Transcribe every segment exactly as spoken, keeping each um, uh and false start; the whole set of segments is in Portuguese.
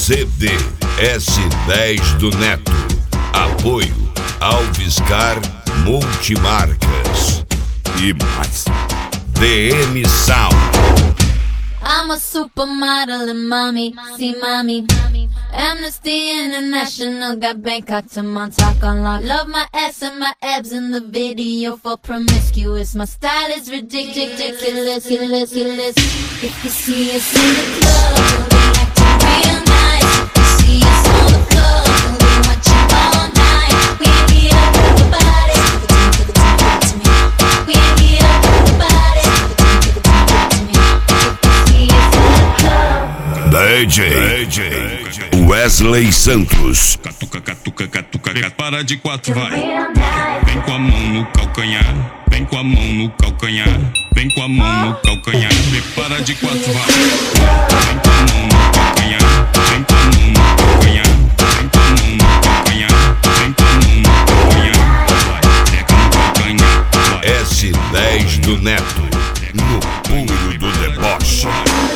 C D S dez do Neto. Apoio Alviscar Multimarcas e mais D M Sound. I'm a supermodel and mommy, see mommy. Amnesty International got Bangkok to Montauk on lock. Love my ass and my abs in the video for promiscuous. My style is ridiculous, ridiculous, ridiculous. If you see us in the club, we acting real nice. If you see us on the floor, we want you all night. We ain't here to hurt nobody. Give it to me, give it to me, give it to me. We ain't here to hurt nobody. Give it to me, give it to me, give it to me. If you see us in the club. D J, D J Wesley Santos. Catuca, catuca, catuca, para de quatro, vai. Vem com a mão no calcanhar, vem com a mão no calcanhar, vem com a mão no calcanhar, prepara de quatro, vai. Vem com a mão no calcanhar, vem com a mão no calcanhar, vem com a mão no calcanhar, vem com a mão no calcanhar, vai, pega no calcanhar, vai. S dez do Neto, no puro do deboche.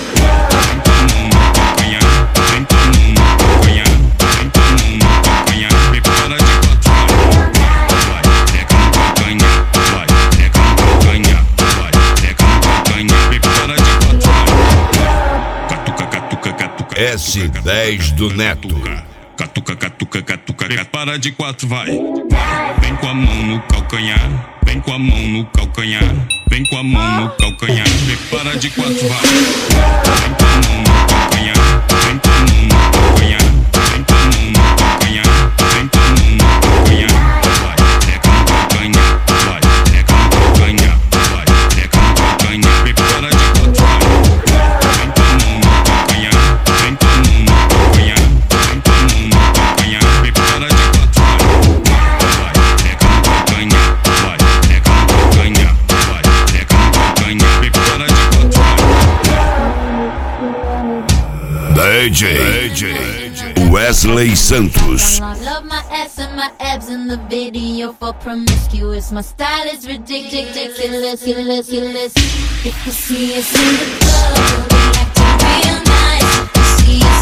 S dez do Neto. Catuca, catuca, catuca, para de quatro, vai. Vem com a mão no calcanhar, vem com a mão no calcanhar, vem com a mão no calcanhar, prepara de quatro, vai. Vem com a mão no calcanhar, vem com a mão no calcanhar, vem com a mão no calcanhar, vem com a mão no calcanhar, vai, pega no calcanhar, vai, pega no calcanhar, vai, pega no calcanhar, prepara de quatro, vai. Vem com a mão no calcanhar, vem com a mão no calcanhar, vem com a mão no calcanhar, prepara de quatro, vai, pega no calcanhar, vai, pega no calcanhar, vai, pega no calcanhar, prepara de quatro, D J, D J Wesley Santos. Love my ass and my abs in the video for promiscuous. My style is ridiculous, ridiculous, ridiculous. If you see us in the club, we acting real nice. If you see us